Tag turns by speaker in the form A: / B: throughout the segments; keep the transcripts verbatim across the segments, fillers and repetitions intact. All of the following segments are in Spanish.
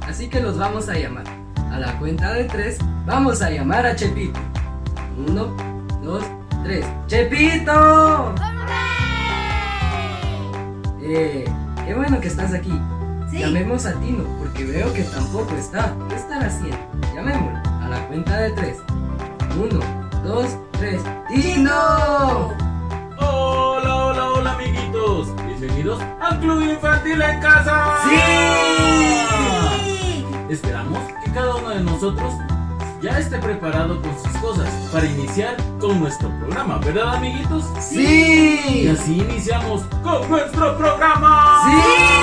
A: así que los vamos a llamar. A la cuenta de tres, vamos a llamar a Chepito. Uno, dos, tres. ¡Chepito! Eh, qué bueno que estás aquí. Sí. Llamemos a Tino, porque veo que tampoco está. ¿Qué estará haciendo? Llamémoslo. A la cuenta de tres. Uno, dos, tres. ¡Tino!
B: Hola, hola, hola, amiguitos. Bienvenidos al Club Infantil en Casa.
A: ¡Sí!
B: Esperamos que cada uno de nosotros ya esté preparado con sus cosas para iniciar con nuestro programa, ¿verdad, amiguitos?
A: ¡Sí!
B: Y así iniciamos con nuestro programa.
A: ¡Sí!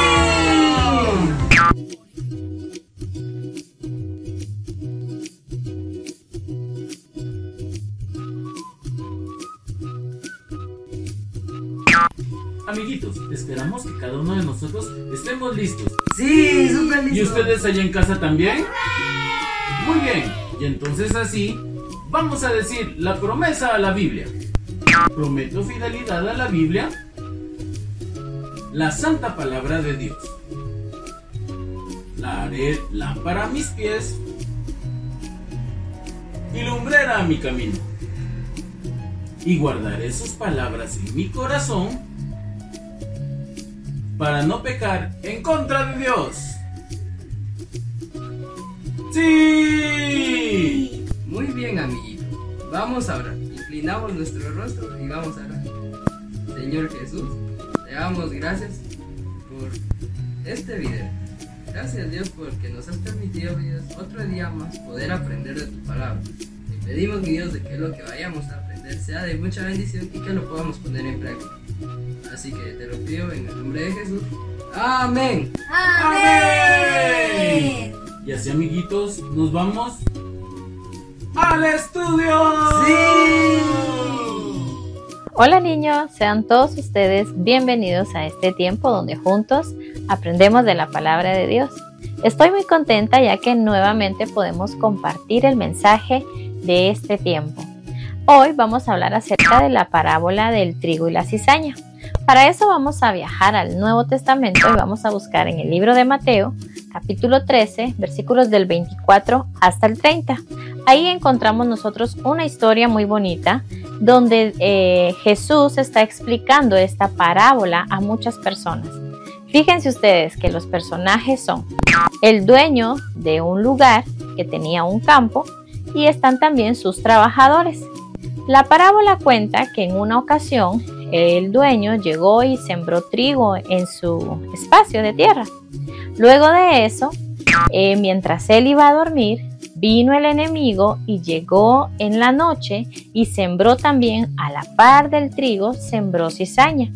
B: Amiguitos, esperamos que cada uno de nosotros estemos listos.
A: ¡Sí! ¡Súper listos!
B: ¿Y ustedes allá en casa también? Muy bien, y entonces así vamos a decir la promesa a la Biblia. Prometo fidelidad a la Biblia, la santa palabra de Dios. La haré lámpara a mis pies y lumbrera a mi camino. Y guardaré sus palabras en mi corazón para no pecar en contra de Dios. ¡Sí!
A: Muy bien, amiguito. Vamos a orar. Inclinamos nuestro rostro y vamos a orar. Señor Jesús, te damos gracias por este video. Gracias, Dios, porque nos has permitido, Dios, otro día más poder aprender de tu palabra. Te pedimos, mi Dios, de que lo que vayamos a aprender sea de mucha bendición y que lo podamos poner en práctica. Así que te lo pido en el nombre de Jesús. ¡Amén!
B: ¡Amén! Y así, amiguitos, nos vamos al estudio.
A: ¡Sí!
C: Hola niños, sean todos ustedes bienvenidos a este tiempo donde juntos aprendemos de la palabra de Dios. Estoy muy contenta ya que nuevamente podemos compartir el mensaje de este tiempo. Hoy vamos a hablar acerca de la parábola del trigo y la cizaña. Para eso vamos a viajar al Nuevo Testamento y vamos a buscar en el libro de Mateo, capítulo trece, versículos del veinticuatro hasta el treinta. Ahí encontramos nosotros una historia muy bonita donde eh, Jesús está explicando esta parábola a muchas personas. Fíjense ustedes que los personajes son el dueño de un lugar que tenía un campo y están también sus trabajadores. La parábola cuenta que en una ocasión el dueño llegó y sembró trigo en su espacio de tierra. Luego de eso, eh, mientras él iba a dormir, vino el enemigo y llegó en la noche y sembró también a la par del trigo, sembró cizaña.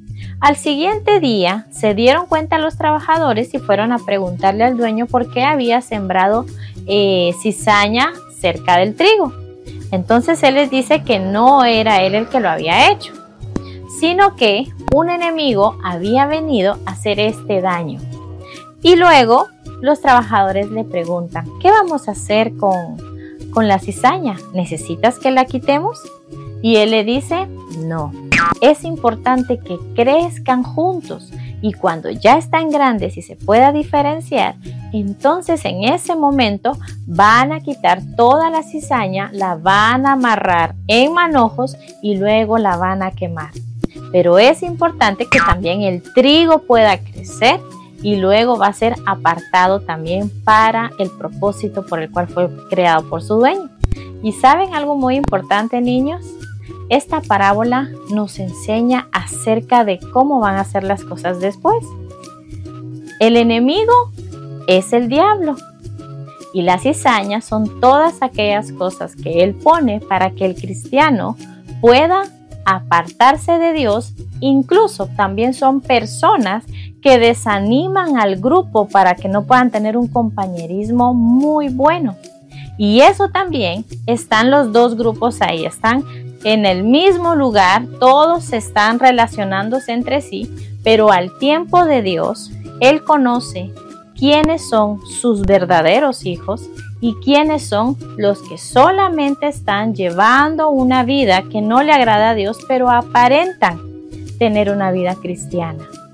C: Al siguiente día se dieron cuenta los trabajadores y fueron a preguntarle al dueño por qué había sembrado eh, cizaña cerca del trigo. Entonces él les dice que no era él el que lo había hecho, sino que un enemigo había venido a hacer este daño. Y luego los trabajadores le preguntan, ¿qué vamos a hacer con, con la cizaña? ¿Necesitas que la quitemos? Y él le dice, no, es importante que crezcan juntos y cuando ya están grandes y se pueda diferenciar, entonces en ese momento van a quitar toda la cizaña, la van a amarrar en manojos y luego la van a quemar. Pero es importante que también el trigo pueda crecer y luego va a ser apartado también para el propósito por el cual fue creado por su dueño. ¿Y saben algo muy importante, niños? Esta parábola nos enseña acerca de cómo van a ser las cosas después. El enemigo es el diablo y las cizañas son todas aquellas cosas que él pone para que el cristiano pueda apartarse de Dios. Incluso también son personas que desaniman al grupo para que no puedan tener un compañerismo muy bueno. Y eso también están los dos grupos ahí, están en el mismo lugar, todos están relacionándose entre sí, pero al tiempo de Dios, Él conoce quiénes son sus verdaderos hijos y quiénes son los que solamente están llevando una vida que no le agrada a Dios, pero aparentan tener una vida cristiana.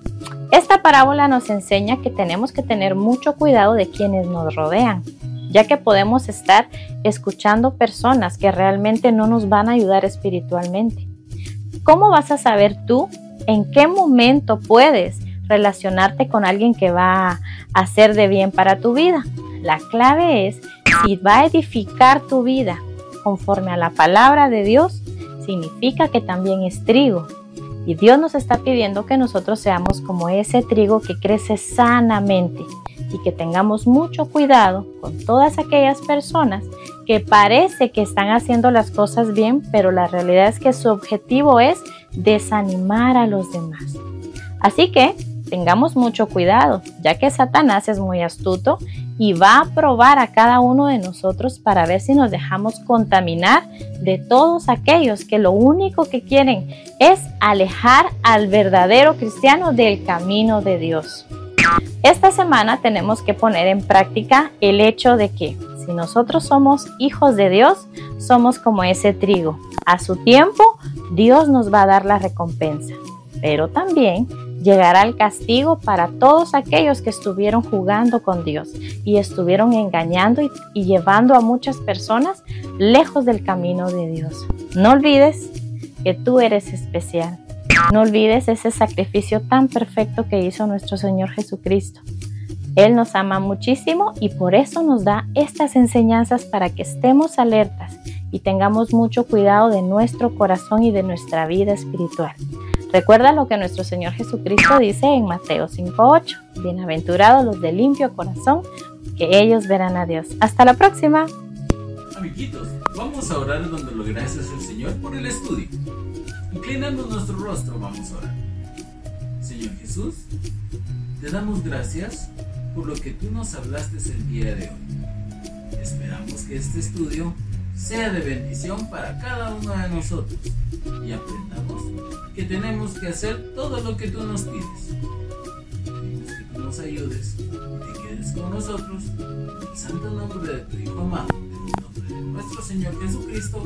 C: Esta parábola nos enseña que tenemos que tener mucho cuidado de quienes nos rodean, ya que podemos estar escuchando personas que realmente no nos van a ayudar espiritualmente. ¿Cómo vas a saber tú en qué momento puedes relacionarte con alguien que va a hacer de bien para tu vida? La clave es si va a edificar tu vida conforme a la palabra de Dios, significa que también es trigo. Y Dios nos está pidiendo que nosotros seamos como ese trigo que crece sanamente y que tengamos mucho cuidado con todas aquellas personas que parece que están haciendo las cosas bien, pero la realidad es que su objetivo es desanimar a los demás. Así que tengamos mucho cuidado, ya que Satanás es muy astuto y va a probar a cada uno de nosotros para ver si nos dejamos contaminar de todos aquellos que lo único que quieren es alejar al verdadero cristiano del camino de Dios. Esta semana tenemos que poner en práctica el hecho de que si nosotros somos hijos de Dios, somos como ese trigo. A su tiempo, Dios nos va a dar la recompensa, pero también llegará el castigo para todos aquellos que estuvieron jugando con Dios y estuvieron engañando y, y llevando a muchas personas lejos del camino de Dios. No olvides que tú eres especial. No olvides ese sacrificio tan perfecto que hizo nuestro Señor Jesucristo. Él nos ama muchísimo y por eso nos da estas enseñanzas para que estemos alertas y tengamos mucho cuidado de nuestro corazón y de nuestra vida espiritual. Recuerda lo que nuestro Señor Jesucristo dice en Mateo cinco ocho. Bienaventurados los de limpio corazón, que ellos verán a Dios. Hasta la próxima.
B: Amiguitos, vamos a orar dando gracias al Señor por el estudio. Inclinando nuestro rostro, vamos a orar. Señor Jesús, te damos gracias por lo que tú nos hablaste el día de hoy. Esperamos que este estudio sea de bendición para cada uno de nosotros y aprendamos que tenemos que hacer todo lo que tú nos pides. Pedimos que tú nos ayudes, te quedes con nosotros, en el santo nombre de tu Hijo amado, en el nombre de nuestro Señor Jesucristo.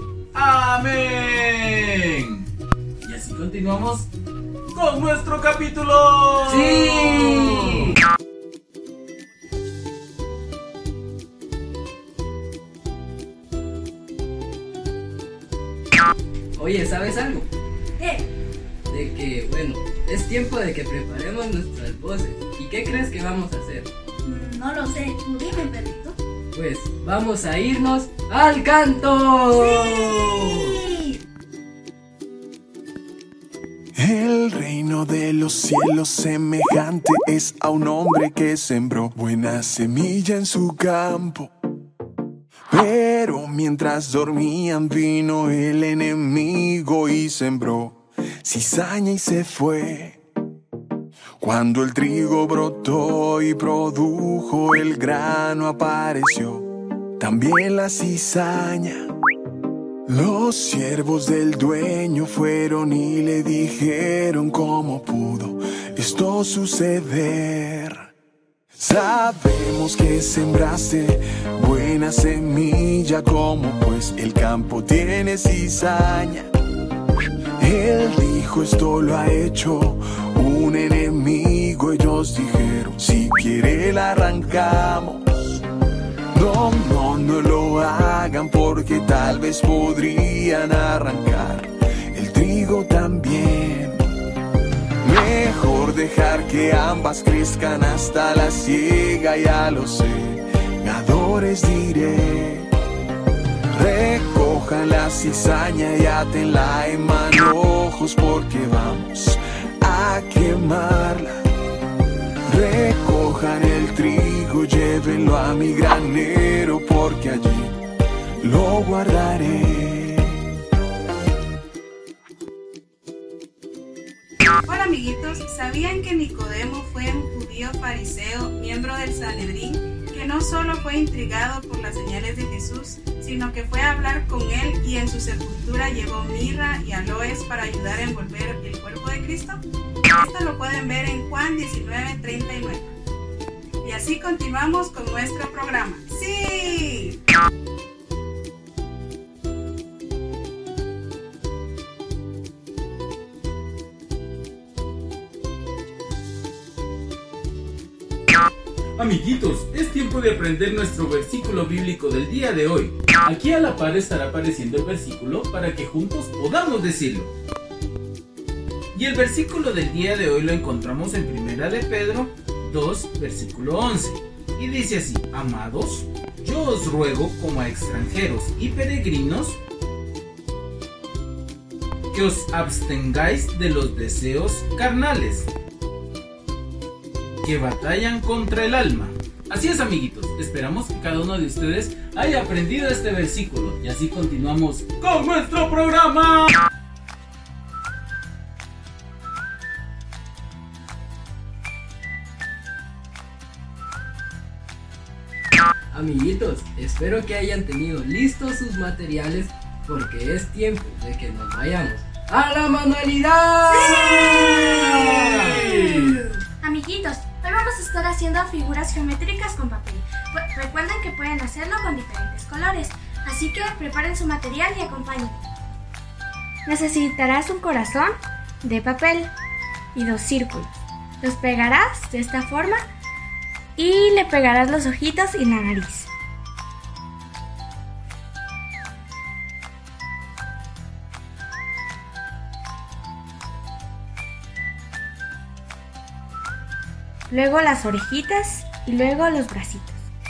B: ¡Amén! Y así continuamos con nuestro capítulo.
A: ¡Sí! Oye, ¿sabes algo?
D: ¿Qué?
A: De que, bueno, es tiempo de que preparemos nuestras voces. ¿Y qué crees que vamos a hacer?
D: Mm, No lo sé. Tú dime, perrito.
A: Pues vamos a irnos al canto.
D: ¡Sí!
E: El reino de los cielos semejante es a un hombre que sembró buena semilla en su campo. Pero mientras dormían vino el enemigo y sembró cizaña y se fue. Cuando el trigo brotó y produjo el grano apareció también la cizaña. Los siervos del dueño fueron y le dijeron cómo pudo esto suceder. Sabemos que sembraste buena semilla, como pues el campo tiene cizaña. Él dijo, esto lo ha hecho un enemigo. Ellos dijeron, si quiere la arrancamos. No, no, no lo hagan, porque tal vez podrían arrancar el trigo también. Mejor dejar que ambas crezcan hasta la siega, y a los segadores diré, recojan la cizaña y átenla en manojos, porque vamos a quemarla. Recojan el trigo, llévenlo a mi granero, porque allí lo guardaré.
F: Hola amiguitos, ¿sabían que Nicodemo fue un judío fariseo, miembro del Sanedrín, que no solo fue intrigado por las señales de Jesús, sino que fue a hablar con él y en su sepultura llevó mirra y aloes para ayudar a envolver el cuerpo de Cristo? Esto lo pueden ver en Juan diecinueve treinta y nueve. Y así continuamos con nuestro programa. ¡Sí!
B: Amiguitos, es tiempo de aprender nuestro versículo bíblico del día de hoy. Aquí a la par estará apareciendo el versículo para que juntos podamos decirlo. Y el versículo del día de hoy lo encontramos en Primera de Pedro dos, versículo once. Y dice así: amados, yo os ruego como a extranjeros y peregrinos que os abstengáis de los deseos carnales que batallan contra el alma. Así es, amiguitos, esperamos que cada uno de ustedes haya aprendido este versículo y así continuamos con nuestro programa.
A: Amiguitos, espero que hayan tenido listos sus materiales porque es tiempo de que nos vayamos a la manualidad.
D: ¡Sí!
G: Amiguitos, hoy vamos a estar haciendo figuras geométricas con papel. Pu- recuerden que pueden hacerlo con diferentes colores, así que preparen su material y acompáñenme. Necesitarás un corazón de papel y dos círculos. Los pegarás de esta forma y le pegarás los ojitos y la nariz. Luego las orejitas y luego los bracitos.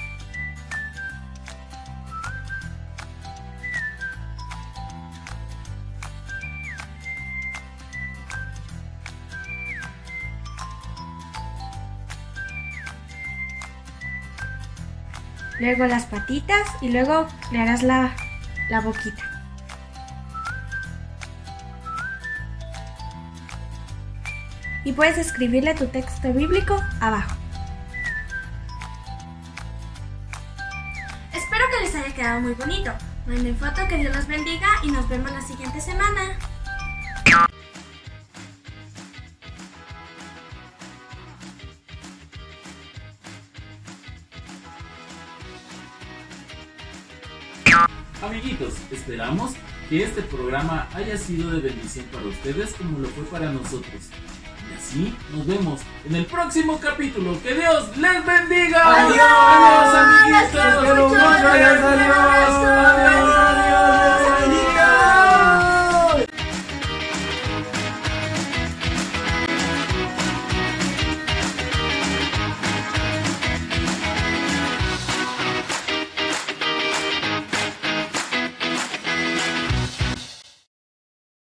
G: Luego las patitas y luego le harás la, la boquita. Y puedes escribirle tu texto bíblico abajo. Espero que les haya quedado muy bonito. Manden foto, que Dios los bendiga y nos vemos la siguiente semana.
B: Amiguitos, esperamos que este programa haya sido de bendición para ustedes como lo fue para nosotros. Y así nos vemos en el próximo capítulo. ¡Que Dios les bendiga!
A: ¡Adiós!
B: ¡Adiós, amiguitos!
A: ¡Los quiero mucho!
B: ¡Adiós!
A: ¡Adiós!
B: ¡Adiós!